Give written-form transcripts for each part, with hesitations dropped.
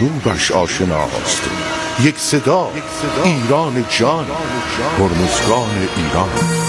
جنوبش آشناست. یک صدا ایران جان، هرمزگان ایران.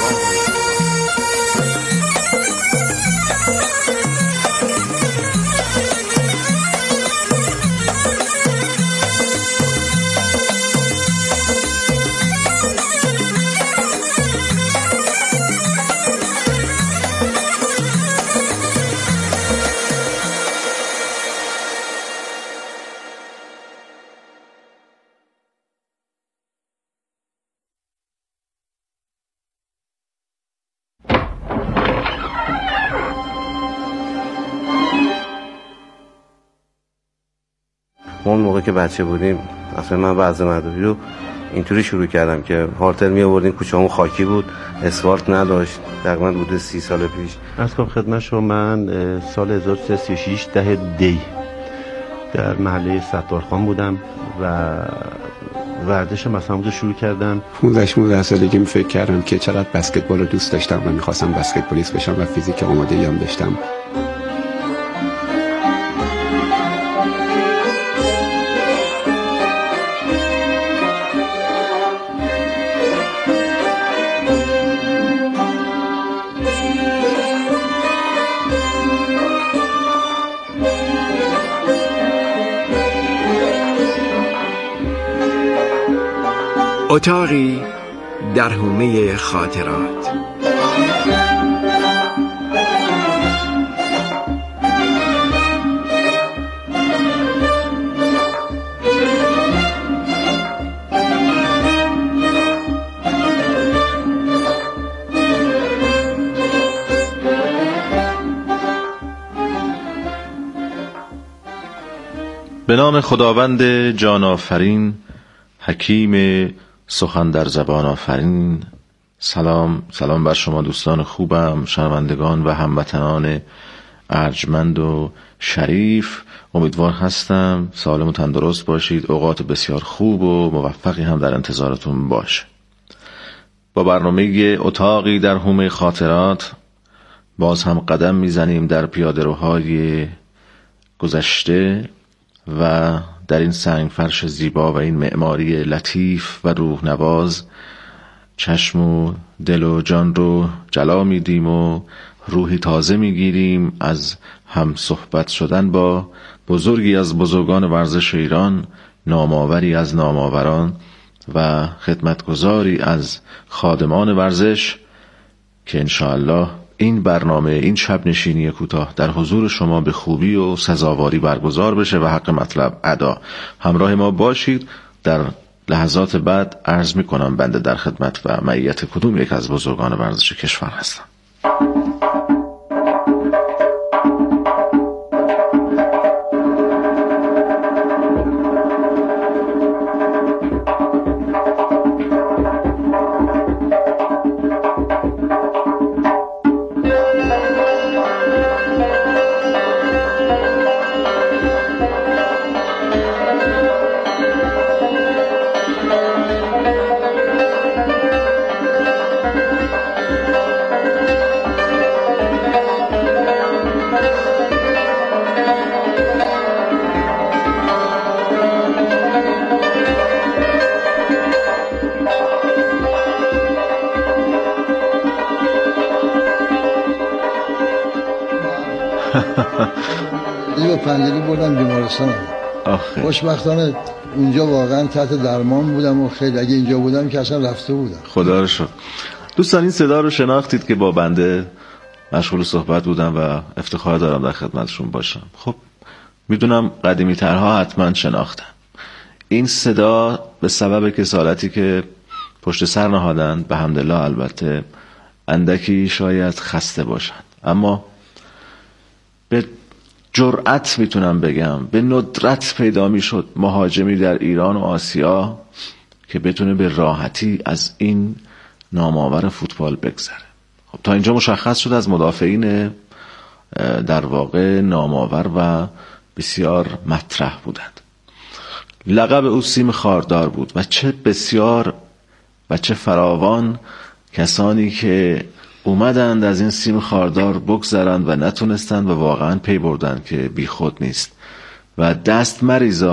اون موقع که بچه بودیم اصلا من وضع مدوی رو اینطوری شروع کردم که هارتل می آوردیم، کوچه‌مون خاکی بود، اسفالت نداشت، تقریبا حدود 30 سال پیش. عرض کنم خدمت شما من سال 1336 ده دی در محله ستارخان بودم و ورزش مثلا رو شروع کردم. 15 سالگی فکر کردم که چقدر بسکتبال رو دوست داشتم و می‌خواستم بسکتبالیست بشم و فیزیک آماده‌ای هم داشتم. اتاقی در حومه خاطرات. به نام خداوند جان آفرین، حکیم سخن در زبان آفرین. سلام بر شما دوستان خوبم، شنوندگان و هموطنان ارجمند و شریف. امیدوار هستم سالم و تندرست باشید، اوقات بسیار خوب و موفقی هم در انتظارتون باشه. با برنامه اتاقی در حومه خاطرات باز هم قدم میزنیم در پیاده‌روهای گذشته و در این سنگ فرش زیبا و این معماری لطیف و روح نواز چشم و دل و جان رو جلا میدیم و روحی تازه میگیریم از هم صحبت شدن با بزرگی از بزرگان ورزش ایران، نامآوری از نامآوران و خدمتگزاری از خادمان ورزش که انشاءالله این برنامه، این شب نشینی کوتاه در حضور شما به خوبی و سزاواری برگزار بشه و حق مطلب ادا. همراه ما باشید. در لحظات بعد عرض میکنم بنده در خدمت و معیت کدوم یک از بزرگان ورزش کشور هستم. دیو پنجری بردم بیمارستان. خوشبختانه اونجا واقعا تحت درمان بودم و خیلی اگه اینجا بودم که اصلا رفته بودم. خدا رو شکر. دوستان این صدا رو شناختید که با بنده مشغول صحبت بودم و افتخار دارم در خدمتشون باشم. خب میدونم قدیمی ترها حتما شناختن این صدا به سبب کسالتی که پشت سر نهادند، به حمدالله البته اندکی شاید خسته باشند، اما به جرأت میتونم بگم به ندرت پیدا میشد مهاجمی در ایران و آسیا که بتونه به راحتی از این نامآور فوتبال بگذره. خب تا اینجا مشخص شد از مدافعین در واقع نامآور و بسیار مطرح بودند. لقب او سیم خاردار بود و چه بسیار و چه فراوان کسانی که اومدند از این سیم خاردار بگذرند و نتونستند و واقعا پی بردند که بی خود نیست و دست مریزاد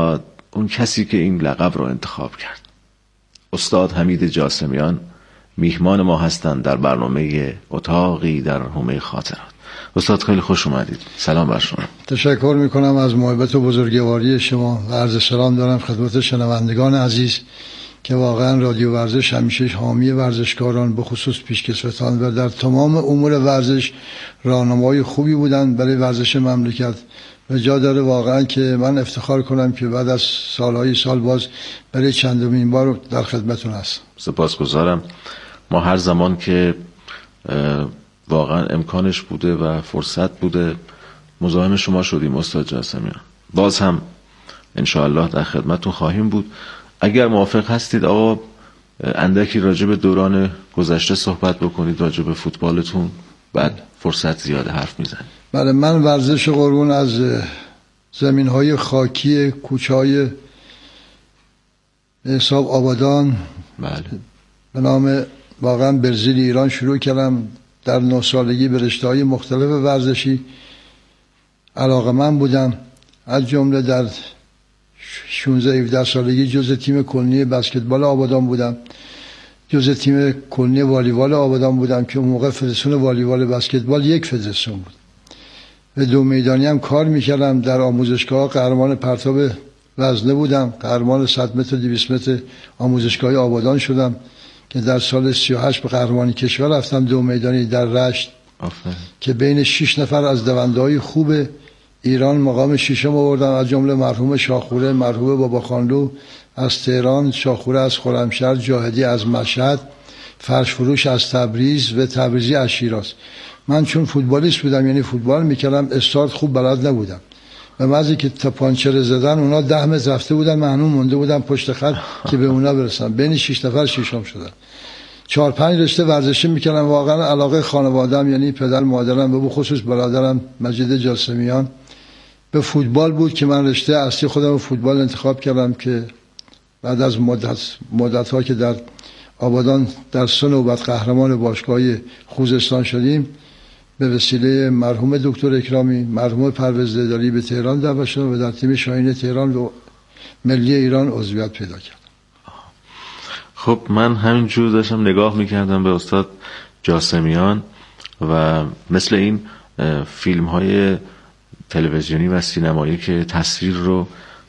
اون کسی که این لقب رو انتخاب کرد. استاد حمید جاسمیان میهمان ما هستند در برنامه اتاقی در حومه خاطرات. استاد خیلی خوش اومدید. سلام بر شما. تشکر میکنم از محبت و بزرگواری شما و عرض سلام دارم خدمت شنوندگان عزیز که واقعا رادیو ورزش همیشه حامی ورزشکاران به خصوص پیشکسوتان و در تمام امور ورزش راهنمای خوبی بودن برای ورزش مملکت و جا داره واقعا که من افتخار کنم که بعد از سالهای سال باز برای چندمین بار در خدمتون هستم. سپاسگزارم. ما هر زمان که واقعا امکانش بوده و فرصت بوده مزاحم شما شدیم استاد جاسمیان. باز هم انشاءالله در خدمتون خواهیم بود. اگر موافق هستید آقا اندکی راجع به دوران گذشته صحبت بکنید، راجع به فوتبالتون، بعد فرصت زیاده حرف میزنید. بله، من ورزش قربون از زمین‌های خاکی کوچه‌های حساب آبادان بله به نام واقعا برزیل ایران شروع کردم. در 9 سالگی به رشته‌های مختلف ورزشی علاقه‌مند بودم، از جمله در 16-17 سالگی جزء تیم کلنی بسکتبال آبادان بودم، جزء تیم کلنی والیبال آبادان بودم که اون موقع فدراسیون والیبال بسکتبال یک فدراسیون بود. به 2 میدانی هم کار میکردم. در آموزشگاه قهرمان پرتاب وزنه بودم، قهرمان 100 متر و 200 متر آموزشگاه آبادان شدم که در سال 38 به قهرمانی کشور رفتم 2 میدانی در رشت که بین 6 نفر از دونده‌های خوب ایران مقام 6م آوردم، از جمله مرحوم شاخوره، مرحوم باباخانلو از تهران، شاخوره از خرمشهر، جاهدی از مشهد، فرشفروش از تبریز و تبریزی از شیراز. من چون فوتبالیست بودم، یعنی فوتبال میکردم، استارت خوب بلد نبودم. به محض که تپانچه زدن اونا 10 متر رفته بودن، من هنوز مونده بودم پشت خط که به اونا برسم. بین 6 نفر 6م شدم. 4-5 رشته ورزشی میکردم. واقعا علاقه خانواده‌ام یعنی پدر مادرم و به خصوص برادرم مجید جاسمیان به فوتبال بود که من رشته اصلی خودم فوتبال انتخاب کردم که بعد از مدت‌ها که در آبادان در 3 نوبت قهرمان باشگاه خوزستان شدیم، به وسیله مرحوم دکتر اکرامی، مرحوم پرویز دیداری به تهران دعوت شدم و در تیم شاهین تهران و ملی ایران عضویت پیدا کردم. خب من همینجور داشتم نگاه میکردم به استاد جاسمیان و مثل این فیلم های تلویزیونی و سینمایی که تصویر رو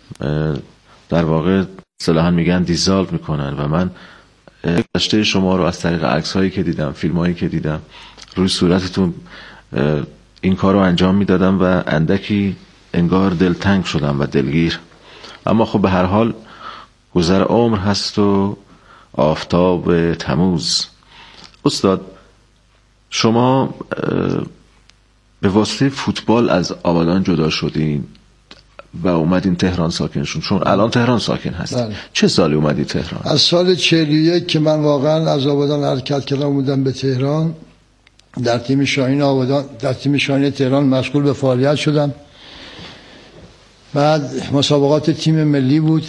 در واقع اصطلاحاً میگن دیزالو میکنن و من گذشته شما رو از طریق عکس هایی که دیدم، فیلم هایی که دیدم روی صورتتون این کار رو انجام میدادم و اندکی انگار دلتنگ شدم و دلگیر. اما خب به هر حال گذر عمر هست و آفتاب تموز. استاد شما به واسطه فوتبال از آبادان جدا شدین و اومدین تهران ساکن شدین، چون الان تهران ساکن هستین. بله. چه سالی اومدی تهران؟ از سال 41 که من واقعا از آبادان حرکت کردم بودم به تهران، در تیم شاهین آبادان، در تیم شاهین تهران مشغول به فعالیت شدم. بعد مسابقات تیم ملی بود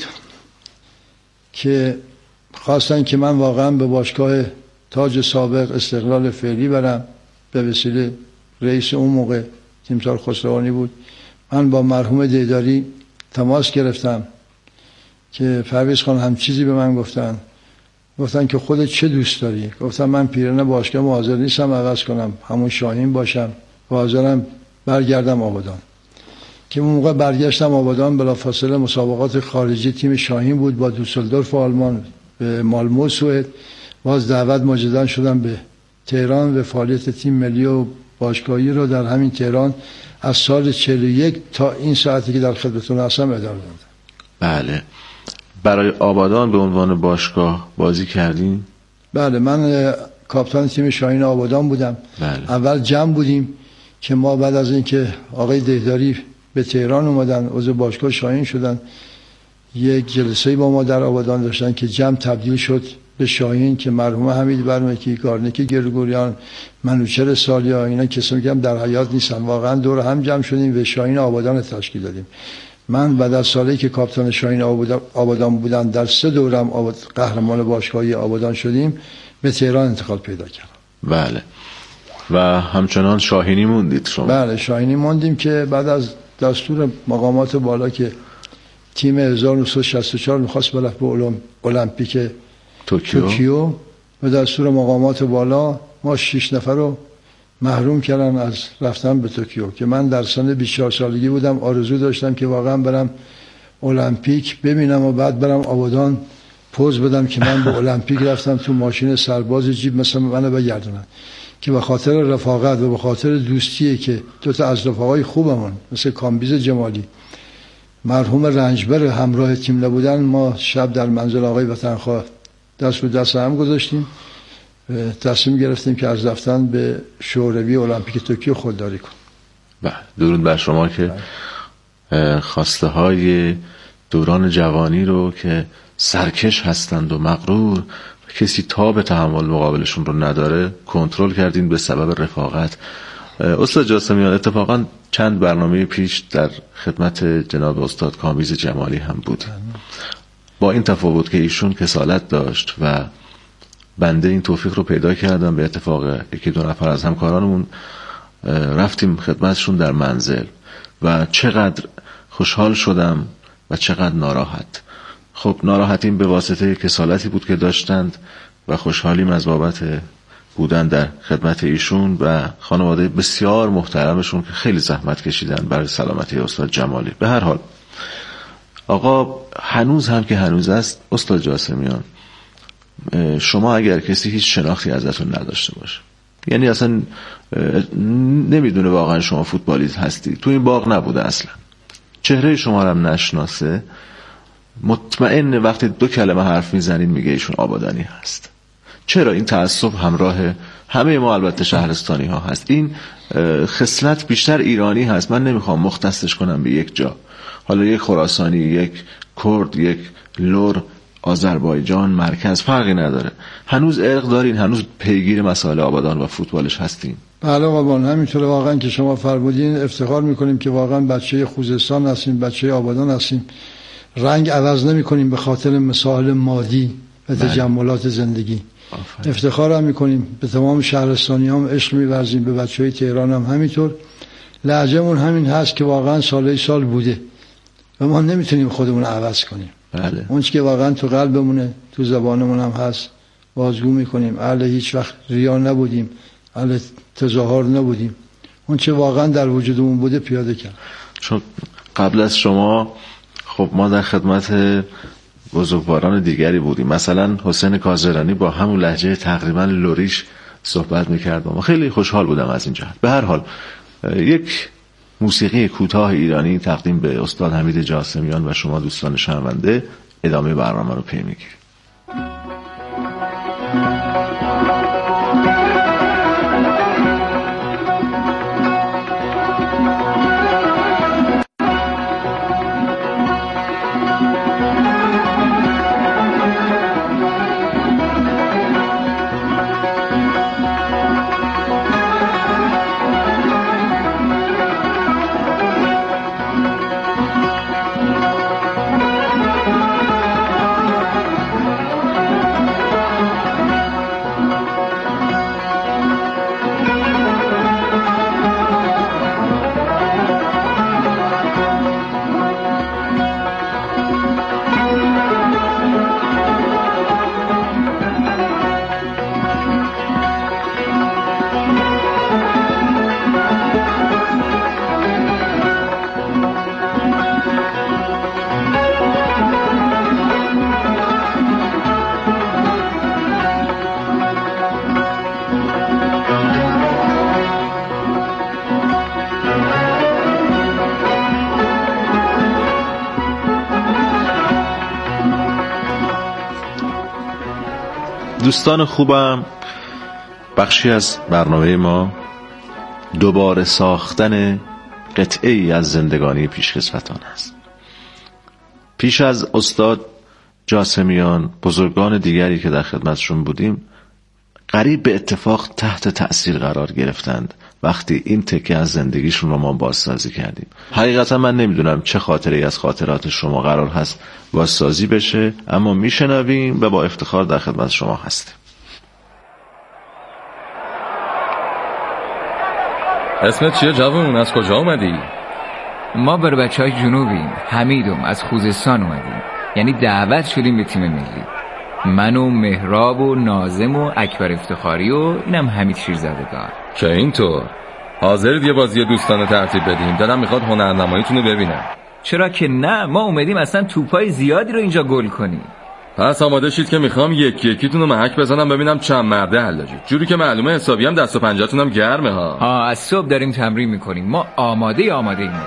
که خواستن که من واقعا به باشگاه تاج سابق استقلال فعلی برم به وسیله رئیس اون موقع تیمسار خسروانی بود. من با مرحوم دیداری تماس گرفتم که پرویز خان هم چیزی به من گفتن که خودت چه دوست داری؟ گفتم من پیرن باشگاه حاضر نیستم عوض کنم، همون شاهین باشم و حاضرم برگردم آبادان. که اون موقع برگشتم آبادان، بلافاصله مسابقات خارجی تیم شاهین بود با دوسلدورف آلمان به مالمو سوئد. باز دعوت مجددا شدم به تهران و فعالیت تیم ملی و باشگاهی رو در همین تهران از سال 41 تا این ساعتی که در خدمتتون هستم ادامه دادم. بله. برای آبادان به عنوان باشگاه بازی کردین؟ بله، من کاپیتان تیم شاهین آبادان بودم. بله. اول جمع بودیم که ما بعد از اینکه آقای دهداری به تهران اومدن عضو باشگاه شاهین شدن، یک جلسه با ما در آبادان داشتن که جمع تبدیل شد به شاهین که مرحوم حمید برمکی، گارنکی گرگوریان، منوچهر سالیا، اینا کسایی که هم در حیات نیستن، واقعا دور هم جمع شدیم و شاهین آبادان تشکیل دادیم. من بعد از سالی که کاپیتان شاهین آبادان بودم در 3 دورم قهرمان باشگاهی آبادان شدیم، به تهران انتقال پیدا کردم. بله. و همچنان شاهینی موندید شما؟ بله، شاهینی موندیم که بعد از دستور مقامات بالا که تیم 1964 میخواست برفت به المپیک توکیو و دستور مقامات بالا ما 6 نفر رو محروم کردن از رفتن به توکیو که من در سن 24 سالگی بودم. آرزو داشتم که واقعا برم المپیک ببینم و بعد برم آبادان پوز بدم که من به المپیک رفتم، تو ماشین سرباز جیب مثلا منو بگردونن، که به خاطر رفاقت و به خاطر دوستیه که دو تا از رفاقای خوبمون مثل کامبیز جمالی مرحوم رنجبر همراه تیم نبودن، ما شب در منزل آقای وطنخواه دست رو دست هم گذاشتیم، تصمیم گرفتیم که از رفتن به شوروی المپیک توکیو خودداری کنیم. بله، درود بر شما که خواسته های دوران جوانی رو که سرکش هستند و مغرور، کسی تاب تحمل مقابلشون رو نداره، کنترل کردین به سبب رفاقت. استاد جاسمیان، اتفاقا چند برنامه پیش در خدمت جناب استاد کامبیز جمالی هم بود، با این تفاوت که ایشون کسالت داشت و بنده این توفیق رو پیدا کردم. به اتفاق یکی دو نفر از همکارانمون رفتیم خدمتشون در منزل و چقدر خوشحال شدم و چقدر ناراحت. خب ناراحتیم به واسطه کسالتی بود که داشتند و خوشحالیم از بابت بودن در خدمت ایشون و خانواده بسیار محترمشون که خیلی زحمت کشیدن برای سلامتی استاد جمالی. به هر حال آقا هنوز هم که هنوز است، استاد جاسمیان، شما اگر کسی هیچ شناختی ازتون نداشته باشه، یعنی اصلا نمیدونه واقعا شما فوتبالیست هستی، تو این باغ نبوده اصلا، چهره شما رو هم نشناسه، مطمئن وقتی 2 کلمه حرف میزنین میگه ایشون آبادانی هست. چرا این تعصب همراه همه ما البته شهرستانی ها هست؟ این خصلت بیشتر ایرانی هست، من نمیخوام مختصش کنم به یک جا، حالا یک خراسانی، یک کرد، یک لور، آذربایجان، مرکز، فرقی نداره. هنوز ارق دارین، هنوز پیگیر مسائل آبادان و فوتبالش هستین. بله قربان، همینطوره واقعا که شما فرمودین، افتخار میکنیم که واقعا بچه خوزستان هستیم، بچه آبادان هستیم، رنگ عوض نمی کنیم به خاطر مسائل مادی و تجملات زندگی. افتخار هم میکنیم، به تمام شهرستانی هم عشق می‌ورزیم، به بچهای تهران هم همینطور. لهجه‌مون همین هست که واقعا سال بوده و ما نمیتونیم خودمون عوض کنیم. بله. اون که واقعا تو قلبمونه، تو زبانمون هم هست، بازگو میکنیم. اهل هیچ وقت ریا نبودیم، اهل تظاهر نبودیم، اون چه واقعا در وجودمون بوده پیاده کرد. چون قبل از شما خب ما در خدمت بزرگواران دیگری بودیم، مثلا حسین کازرانی با همون لهجه تقریبا لوریش صحبت میکرد، ما خیلی خوشحال بودم از این جهت. به هر حال یک موسیقی کوتاه ایرانی تقدیم به استاد حمید جاسمیان و شما دوستان شنونده، ادامه برنامه رو پی میگیریم. دوستان خوبم، بخشی از برنامه ما دوباره ساختن قطعه ای از زندگانی پیشکسوتان است. پیش از استاد جاسمیان، بزرگان دیگری که در خدمتشون بودیم قریب به اتفاق تحت تأثیر قرار گرفتند وقتی این تکه از زندگیشون رو ما بازسازی کردیم. حقیقتا من نمیدونم چه خاطره از خاطرات شما قرار هست بازسازی بشه، اما میشنویم و با افتخار در خدمت شما هستیم. اسمت چیه جوون؟ از کجا اومدی؟ ما برای بچهای جنوبیم. حمیدم از خوزستان اومدیم، یعنی دعوت شدیم به تیم ملی. من و مهراب و ناظم و اکبر افتخاری و اینم حمید شیرزادگان. که اینطور حاضرید یه بازی دوستانه ترتیب بدیم؟ دلم میخواد هنرنماییتون رو ببینم. چرا که نه، ما اومدیم اصلا توپای زیادی رو اینجا گل کنیم. پس آماده شید که میخوام یکیتون رو محک بزنم ببینم چند مرده حلاجید. جوری که معلومه حسابی هم دست و پنجه‌تون هم گرمه ها. از صبح داریم تمرین میکنیم، ما آماده ایم.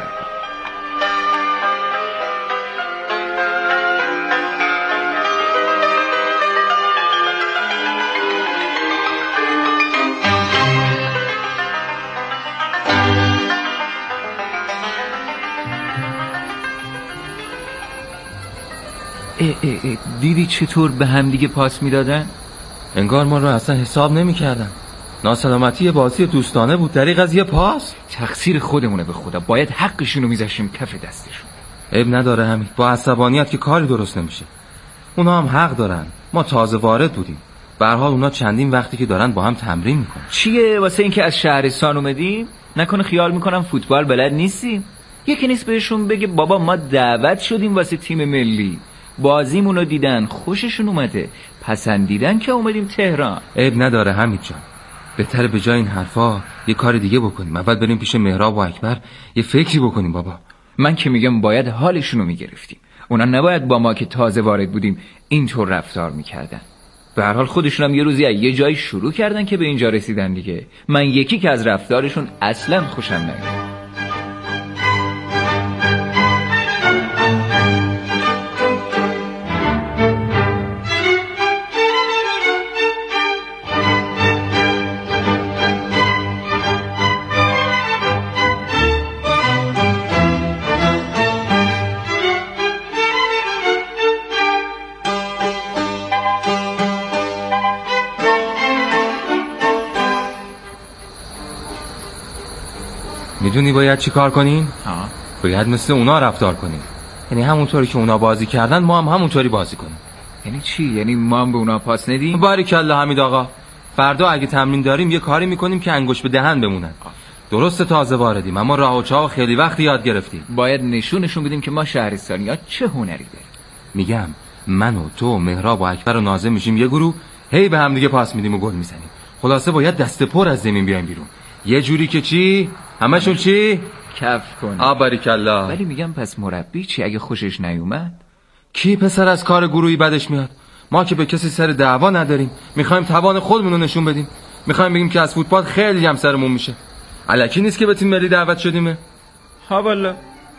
دیدی چطور به هم دیگه پاس میدادن؟ انگار ما رو اصلا حساب نمی‌کردن. ناسلامتی بازی دوستانه بود، دریغ از یه پاس. تقصیر خودمونه به خدا، باید حقشونو میذاشیم کف دستشون. عیب نداره حمید، با عصبانیت که کاری درست نمیشه. اونا هم حق دارن، ما تازه وارد بودیم. به هر حال اونا چندین وقتی که دارن با هم تمرین میکنن. چیه واسه اینکه از شهرستان اومدیم؟ نکنه خیال میکنم فوتبال بلد نیستیم؟ یکی نیست بهشون بگه بابا ما دعوت شدیم واسه تیم ملی، بازیمونو دیدن خوششون اومده، پسندیدن که اومدیم تهران. عیب نداره حمید جان، بهتره به جای این حرفا یه کار دیگه بکنیم. اول بریم پیش مهراب و اکبر یه فکری بکنیم. بابا من که میگم باید حالشونو میگرفتیم، اونا نباید با ما که تازه وارد بودیم اینطور رفتار میکردن. به هر حال خودشون هم یه روزی یه جایی شروع کردن که به اینجا رسیدن دیگه. من یکی که از رفتارشون اصلا خوشم نمیاد. میدونی باید چی کار کنیم؟ باید مثل اونا رفتار کنیم. یعنی همونطوری که اونا بازی کردن ما هم همونطوری بازی کنیم. یعنی چی؟ یعنی ما هم به اونا پاس ندیم؟ باریکلا حمید آقا. فردا اگه تمرین داریم یه کاری میکنیم که انگشت به دهن بمونن. درسته تازه واردیم اما راه و چاه خیلی وقت یاد گرفتیم. باید نشونشون بدیم که ما شهرستانی‌ها چه هنری داریم. میگم من و تو و مهراب و اکبر و ناظم میشیم یه گروه، هی به هم دیگه پاس میدیم و گل میزنیم. خلاصه باید دست پر از زمین بیایم بیرون، یه جوری که چی همشون چی کف کنه. آباریکلا. ولی میگم پس مربی چی اگه خوشش نیومد؟ کی پسر از کار گروهی بدش میاد؟ ما که به کسی سر دعوا نداریم، میخوایم توان خودمون رو نشون بدیم. میخوایم بگیم که از فوتبال خیلی هم سرمون میشه. الکی نیست که به تیم ملی دعوت شدیمه. ها والا.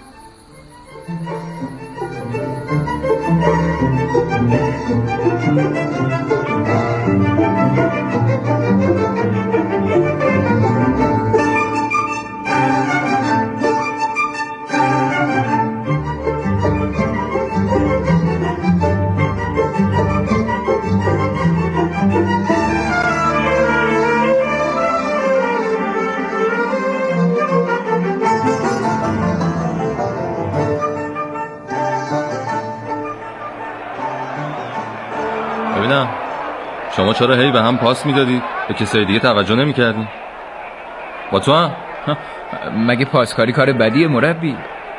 ببینم شما چرا هی به هم پاس میدادید؟ به کسای دیگه توجه نمیکردین؟ با تو هم؟ مگه پاسکاری کار بدیه مربی؟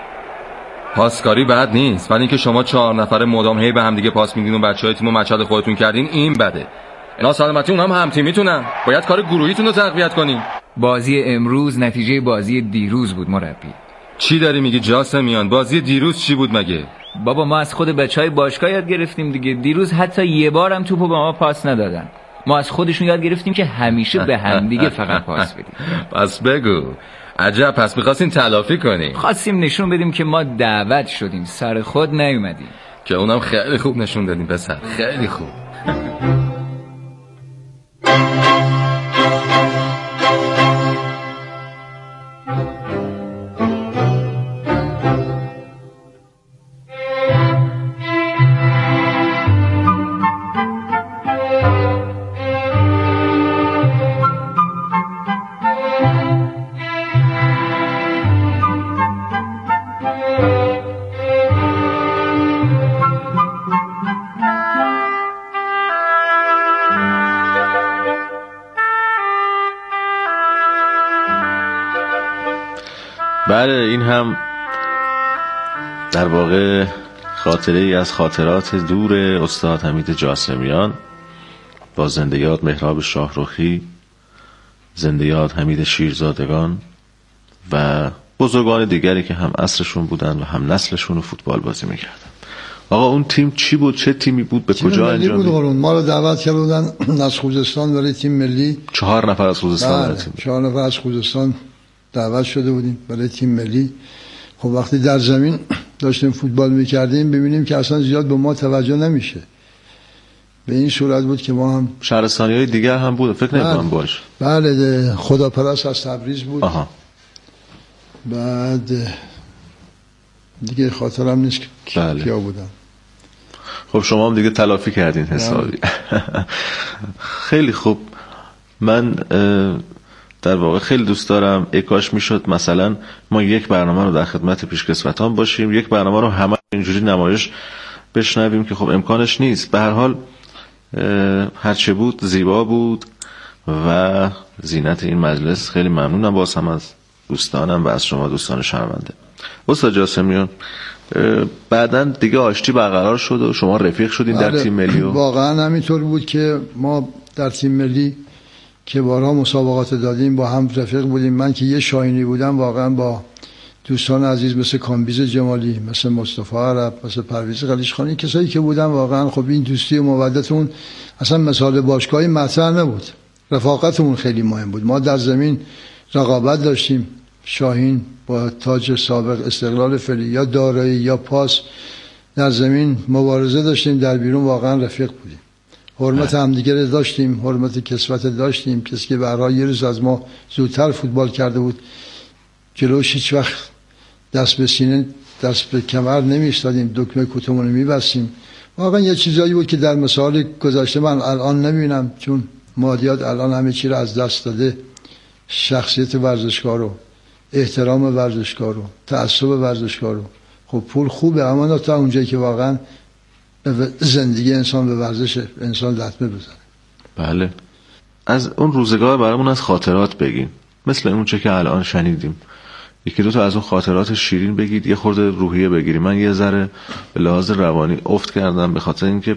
پاسکاری بد نیست، ولی اینکه شما 4 نفره مدام هی به هم دیگه پاس میدین و بچهای تیمو مچل خودتون کردین این بده. اینا سلامتی اونم هم تیمیتونن، باید کار گروهیتون رو تقویت کنین. بازی امروز نتیجه بازی دیروز بود مربی. چی داری میگی جاسمیان؟ بازی دیروز چی بود مگه؟ بابا ما از خود بچهای باشگاه یاد گرفتیم دیگه. دیروز حتی یه بارم توپو به ما پاس ندادن. ما از خودشون یاد گرفتیم که همیشه به هم دیگه فقط پاس بدیم. پس بگو عجب، پس می‌خواستین تلافی کنیم؟ خواستیم نشون بدیم که ما دعوت شدیم، سر خود نیومدیم. که اونم خیلی خوب نشون دادیم پسر، خیلی خوب. بله این هم در واقع خاطره ای از خاطرات دور استاد حمید جاسمیان با زنده یاد مهراب شاهرخی، زنده یاد حمید شیرزادگان و بزرگان دیگری که هم عصرشون بودن و هم نسلشون رو فوتبال بازی میکردن. آقا اون تیم چی بود؟ چه تیمی بود؟ به کجا انجام بود؟ ما رو دعوت کردن از خوزستان برای تیم ملی. 4 نفر از خوزستان. 4 نفر از خوزستان دعوت شده بودیم برای تیم ملی. خب وقتی در زمین داشتیم فوتبال میکردیم ببینیم که اصلا زیاد به ما توجه نمیشه. به این صورت بود که ما هم شهرستانی‌های دیگر هم بود، فکر نمی‌کنم باشه. بله، خداپرست از تبریز بود. آها. بعد دیگه خاطرم نیست بله. کیا بودن. خب شما هم دیگه تلافی کردین حسابی. خیلی خوب. من در واقع خیلی دوست دارم کاش میشد مثلا ما یک برنامه رو در خدمت پیشکسوتان باشیم، یک برنامه رو همه اینجوری نمایش بشنویم که خب امکانش نیست. به هر حال هرچه بود زیبا بود و زینت این مجلس. خیلی ممنونم باز هم از دوستانم و از شما دوستان شنونده. استاد جاسمیان بعداً دیگه آشتی برقرار شد و شما رفیق شدین در تیم ملی. واقعا همینطور بود که ما در تیم ملی که بارها مسابقات دادیم با هم رفیق بودیم. من که یه شاهینی بودم واقعا با دوستان عزیز مثل کامبیز جمالی، مثل مصطفی عرب، مثل پرویز قلیشخانی، کسایی که بودن واقعا خب این دوستی و مودتون اصلا مثال باشگاهی مطرح نبود. رفاقتمون خیلی مهم بود. ما در زمین رقابت داشتیم. شاهین با تاج سابق استقلال فعلی یا دارایی یا پاس در زمین مبارزه داشتیم، در بیرون واقعا رفیق بودیم. حرمت همدیگه رو داشتیم، حرمت کسوت داشتیم. کسی که برای یه روز از ما زودتر فوتبال کرده بود جلوش هیچ وقت دست به سینه دست به کمر نمی‌ایستادیم، دکمه کتمون رو می‌بستیم. واقعا یه چیزایی بود که در مسائل گذشته من الان نمی‌بینم، چون مادیات الان همه چی رو از دست داده. شخصیت ورزشکار رو، احترام ورزشکار رو، تعصب ورزشکار رو. خب پول خوبه اما تا اونجایی که واقعا زندگی انسان به ورزش انسان لطمه بزنه. بله. از اون روزگار برامون از خاطرات بگین، مثل اون چه که الان شنیدیم. یکی دو تا از اون خاطرات شیرین بگید، یه خورده روحیه بگیریم. من یه ذره به لحاظ روانی افت کردم به خاطر اینکه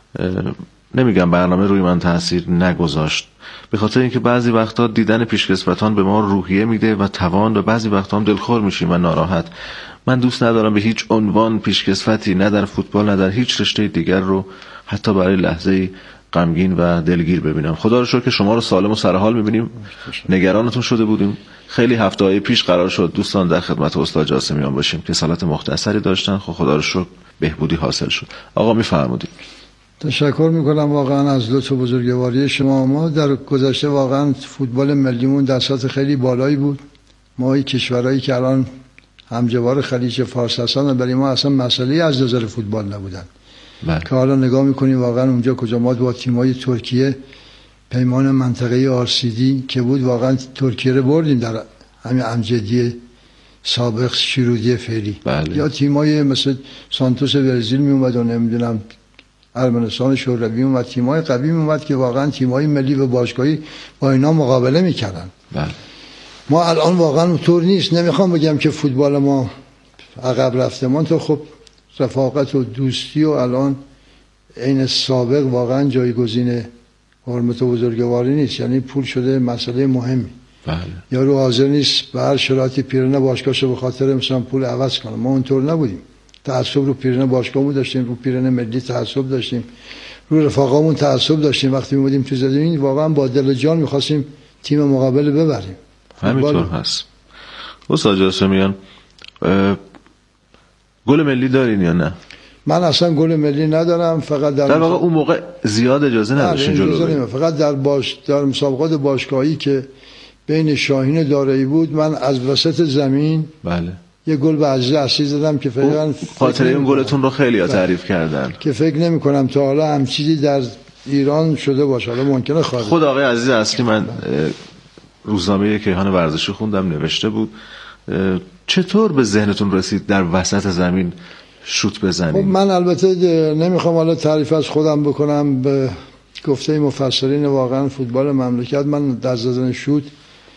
نمیگم برنامه روی من تاثیر نگذاشت، به خاطر اینکه بعضی وقتا دیدن پیشکسوتان به ما روحیه میده و توان، و بعضی وقتا هم دلخور میشیم و ناراحت. من دوست ندارم به هیچ عنوان پیشکسوتی، نه در فوتبال نه در هیچ رشته دیگر رو حتی برای لحظه‌ای غمگین و دلگیر ببینم. خدا رو شکر که شما رو سالم و سرحال میبینیم. نگرانتون شده بودیم. خیلی هفته‌های پیش قرار شد دوستان در خدمت استاد جاسمیان باشیم که سالات مختصری داشتن. خدا رو شکر بهبودی حاصل شد. آقا میفرمودید. تشکر میکنم واقعا از لطف و بزرگواری شما. ما در گذشته واقعا فوتبال ملیمون در سطح خیلی بالایی بود. ما این کشورهایی که الان همجوار خلیج فارس هستن برای ما اصلا مسئله از نظر فوتبال نبودن. بله. که حالا نگاه میکنیم واقعا اونجا کجا ما با تیمای ترکیه پیمان منطقه آرسیدی که بود واقعا ترکیه رو بردیم در همین امجدی سابق شیرودی فعلی. بله. یا تیمای مثل سانتوس برزیل می اومد و نمیدونم ارمنستان شوروی اومد، تیمای قوی می اومد که واقعا تیمای ملی و باشگاهی با اینا مقابله میکردن. بله. ما الان واقعا اونطور نیست. نمیخوام بگم که فوتبال ما عقب رفته، من تو خب رفاقت و دوستی و الان این سابق واقعا جایگزین حرمت و بزرگواری نیست. یعنی پول شده مسئله مهمی. بله. یارو حاضر نیست به هر شرایطی پیرنه باشگاهشو به خاطر مثلا پول عوض کنه. ما اونطور نبودیم. تعصب رو پیرنه باشگاهمون داشتیم، رو پیرنه ملی تعصب داشتیم، رو رفاقامون تعصب داشتیم. وقتی می‌بودیم تو زمین واقعا با دل جان می‌خواستیم تیم مقابل ببریم. همینطور هست. استاد جاسمیان گل ملی دارین یا نه؟ من اصلا گل ملی ندارم، فقط در واقع اون موقع زیاد اجازه نداشتین جلو برید. فقط در مسابقات باشگاهی که بین شاهین و دارایی بود من از وسط زمین بله یه گل به عزیز اصلی زدم که فعلا خاطره اون گلتون رو خیلی ها تعریف کردن که فکر نمی کنم تا حالا هم چیزی در ایران شده باشه. حالا ممکنه خارج. خود آقای عزیز اصلی من روزنامه کیهان ورزشی خوندم نوشته بود چطور به ذهنتون رسید در وسط زمین شوت بزنید؟ خب من البته نمیخوام حالا تعریف از خودم بکنم، به گفته مفسرین واقعا فوتبال مملکت من در زدن شوت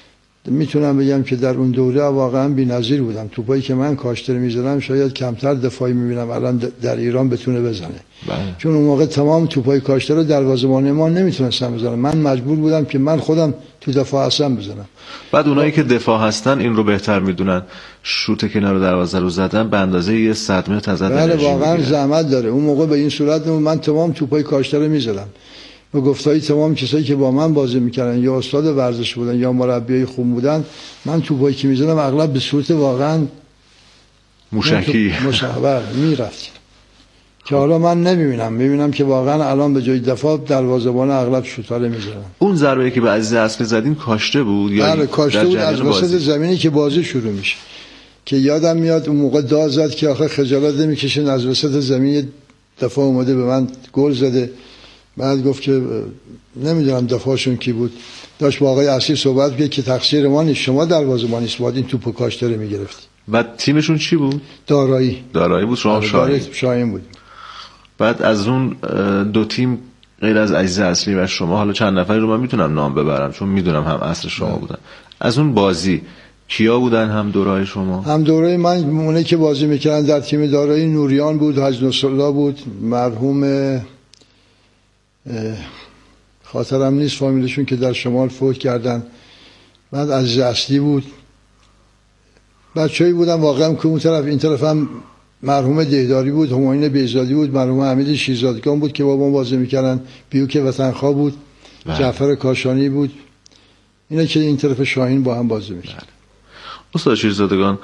میتونم بگم که در اون دوره واقعا بی‌نظیر بودم. توپایی که من کاشتر میزدم شاید کمتر دفاعی میبینم الان در ایران بتونه بزنه. چون اون موقع تمام توپای کاشتر رو دروازه‌بان ما نمیتونستم بزنم. من مجبور بودم که من خودم تو دفاع هستم بزنم. بعد اونایی که دفاع هستن این رو بهتر میدونن، شوت کنار دروازه رو زدن به اندازه یه صدمه تزد. بله واقعا زحمت داره. اون موقع به این صورت من تمام توپای کاشتر رو میزدم. به گفتایی تمام کسایی که با من بازی میکردن یا استاد ورزش بودن یا مربیای خوب بودن، من توپایی که میزدم اغلب به صورت واقعا موشکی مشابه میرفت که حالا من میبینم که واقعا الان به جای دفاع دروازه‌بان اغلب شوت‌ها میزنن. اون ضربه‌ای که به عزیز اصلی زدین کاشته بود یا بله کاشته بود از وسط زمینی که بازی شروع میشه، که یادم میاد اون موقع داد زد که آخه خجالت نمیکشین از وسط زمین دفاع اومده به من گل زده. بعد گفت که نمیدونم دفاعشون کی بود، داشت با آقای اصلی صحبت کرد که تقصیر ما نیست، شما دروازه‌بان نیست، باید این توپو کاشته رو میگرفتی. بعد تیمشون چی بود؟ دارایی بود، شما شاهین بود. بعد از اون دو تیم غیر از عزیز اصلی و شما، حالا چند نفری رو من میتونم نام ببرم چون میدونم هم اصل شما بودن، از اون بازی کیا بودن هم دورای شما؟ هم دورای من اونه که بازی میکردن در تیم دارایی نوریان بود، حاج نصرالله بود، مرحوم خاطرم نیست فامیلشون که در شمال فوت کردن. بعد عزیز اصلی بود، بچه‌ای بودن واقعا که اون طرف این طرف هم مرحوم دهداری بود، همایون بیزادی بود، مرحوم حمید شیرزادگان بود که با ما بازی میکردن، بیوک وطنخواه بود، جعفر کاشانی بود، اینا که این طرف شاهین با هم بازی میکردن. استاد شیرزادگان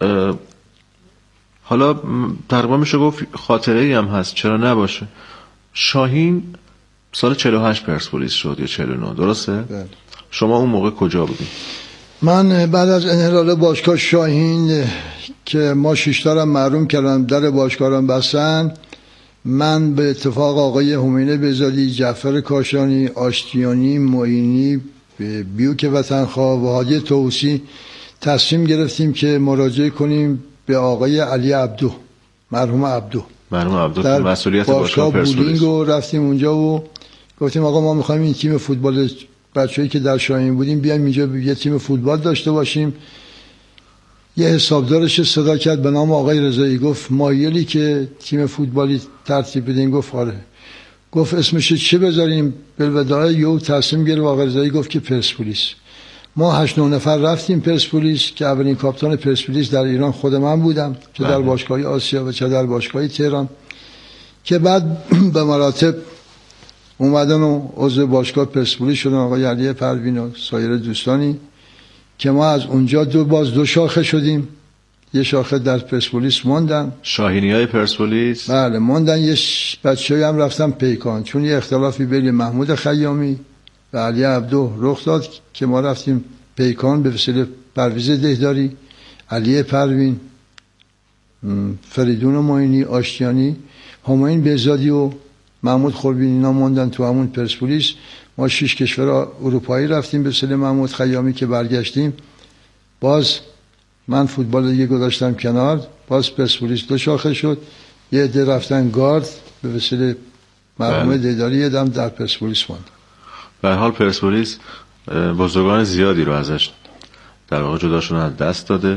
حالا تقریبا میشه گفت خاطره ای هم هست، چرا نباشه، شاهین سال 48 پرسپولیس شد یا 49 درسته؟ بله. شما اون موقع کجا بودید؟ من بعد از انحلال باشگاه شاهین که ما 6 تا رو محروم کردن، در باشگاه رو بستن، من به اتفاق آقای همینه بزادی، جعفر کاشانی، آشتیانی، معینی، بیوک وطنخواه و هادی طوسی تصمیم گرفتیم که مراجعه کنیم به آقای علی عبدو، مرحوم عبدو در مسئولیت باشگاه پرسپولیس. رفتیم اونجا و گفتیم آقا ما میخوایم این تیم فوتبال بچه‌ای که در شاهین بودیم بیایم اینجا یه تیم فوتبال داشته باشیم. یه حسابدارش صدا کرد به نام آقای رضایی، گفت مایلی که تیم فوتبالی ترتیب بدین؟ گفت آره. گفت اسمش چه بذاریم؟ بالوداع یو تصمیم گرفت آقای رضایی گفت که پرسپولیس. ما 8-9 نفر رفتیم پرسپولیس که اولین کاپیتان پرسپولیس در ایران خود من بودم، چه در باشگاه آسیا و چه در باشگاه تهران، که بعد به مراتب اومدن و عضو باشگاه پرسپولیس شدن آقای علی پروین و سایر دوستانی، که ما از اونجا دو شاخه شدیم. یه شاخه در پرسپولیس موندن، شاهینیای پرسپولیس، بله موندن. یه بچه‌ای هم رفتن پیکان، چون یه اختلافی بین محمود خیامی و علی عبدو رخ داد که ما رفتیم پیکان به وسیله پرویز دهداری، علی پروین، فریدون معینی، آشتیانی، همایون بیزادی و محمود خوربین، اینا موندن تو همون پرسپولیس. ما 6 کشور اروپایی رفتیم به وسیله محمود خیامی که برگشتیم. باز من فوتبال دیگه گذاشتم کنار، باز پرسپولیس 2 شاخه شد. یه عده رفتن گارد به وسیله مرحوم دهداری، یه دم در پرسپولیس موند. به هر حال پرسپولیس بزرگان زیادی رو ازش در واقع جداشون از دست داده.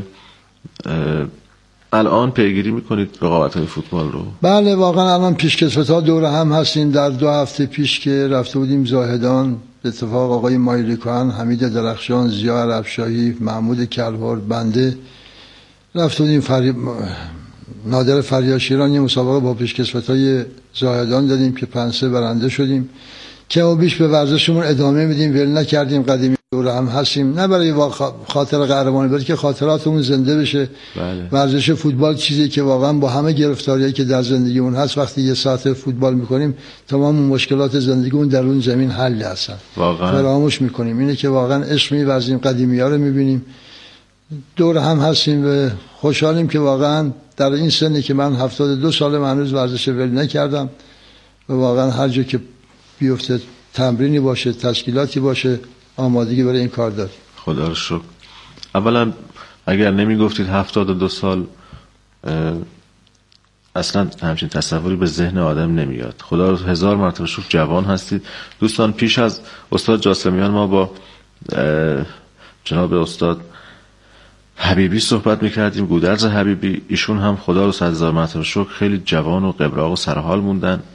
الان پیگیری میکنید رقابت‌های فوتبال رو؟ بله واقعا الان پیشکسوت‌ها دور هم هستیم. در 2 هفته پیش که رفته بودیم زاهدان، به اتفاق آقای مایلیکان، حمید درخشان، ضیا عربشاهی، محمود کلوار، بنده رفته بودیم نادر فریاشیران، یه مسابقه با پیشکسوت‌های زاهدان دادیم که 5-3 برنده شدیم، که ما بیش به ورزشمون ادامه میدیم، ول نکردیم. قدیمی دور هم هستیم، نه برای خاطر قهرمانی، بلکه خاطراتمون زنده بشه. بله. ورزش فوتبال چیزی که واقعا با همه گرفتاریایی که در زندگیمون هست، وقتی یه ساعت فوتبال میکنیم تمام مشکلات زندگیمون در اون زمین حل هستن، واقعا فراموش میکنیم. اینه که واقعا عشق می‌ورزیم، قدیمی‌ها رو میبینیم، دور هم هستیم و خوشحالیم که واقعا در این سنی که من 72 ساله هنوز ورزش ول نکردم و واقعا هر جا که بیفته تمرینی باشه، تشکیلاتی باشه، آمادگی برای این کار داریم. خدا رو شکر. اولا اگر نمیگفتید 72 سال اصلا همچین تصوری به ذهن آدم نمیاد. خدا رو 1000 مرتبه شکر جوان هستید. دوستان پیش از استاد جاسمیان ما با جناب استاد حبیبی صحبت میکردیم، گودرز حبیبی. ایشون هم خدا رو 100,000 مرتبه شکر خیلی جوان و قبراق و سرحال موندن.